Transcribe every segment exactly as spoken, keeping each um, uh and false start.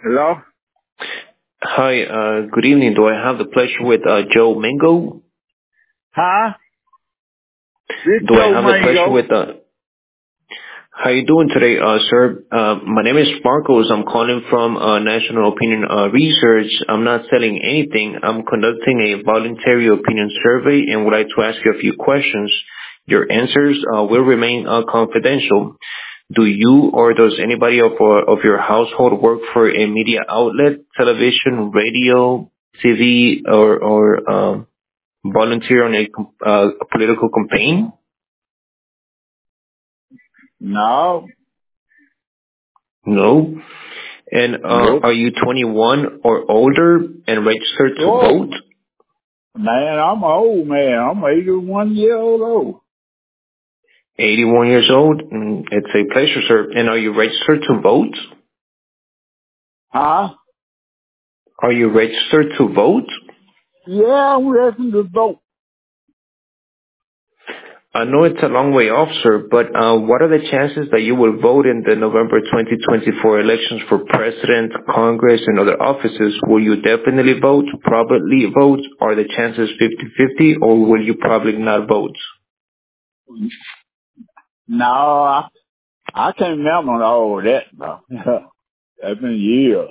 Hello? Hi, uh, good evening. Do I have the pleasure with uh, Joe Mingo? Huh? This Do I Joe have the pleasure Mango. with uh, how you doing today, uh, sir? Uh, my name is Marcos. I'm calling from uh, National Opinion uh, Research. I'm not selling anything. I'm conducting a voluntary opinion survey and would like to ask you a few questions. Your answers uh, will remain uh, confidential. Do you or does anybody of, uh, of your household work for a media outlet, television, radio, T V, or, or um, volunteer on a, com- uh, a political campaign? No. No. And uh, Nope. are you twenty-one or older and registered to Oh, vote? man, I'm old, man. I'm eighty-one year old old. eighty-one years old? Mm, it's a pleasure, sir. And are you registered to vote? Huh? Are you registered to vote? Yeah, I'm ready to vote. I know it's a long way off, sir, but uh, what are the chances that you will vote in the November twenty twenty-four elections for president, Congress, and other offices? Will you definitely vote, probably vote? Are the chances fifty-fifty, or will you probably not vote? No, I, I can't remember all that, bro. That's been years.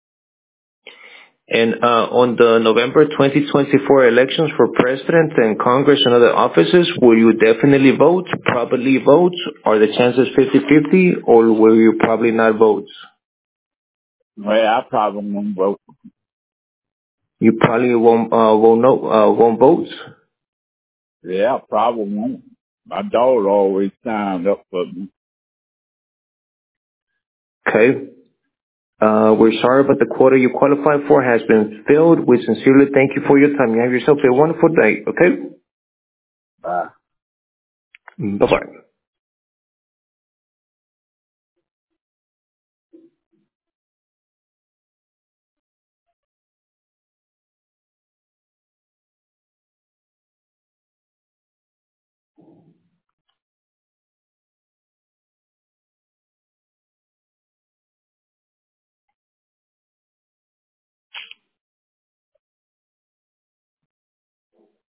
And uh, on the November twenty twenty-four elections for president and Congress and other offices, will you definitely vote, probably vote? Are the chances fifty-fifty, or will you probably not vote? Well, I probably won't vote. You probably won't uh, won't know, uh, won't vote. Yeah, I probably won't. My daughter always signed up for me. Okay. Uh, we're sorry, but the quota you qualify for has been filled. We sincerely thank you for your time. You have yourself a wonderful day. Okay. Bye. Bye bye.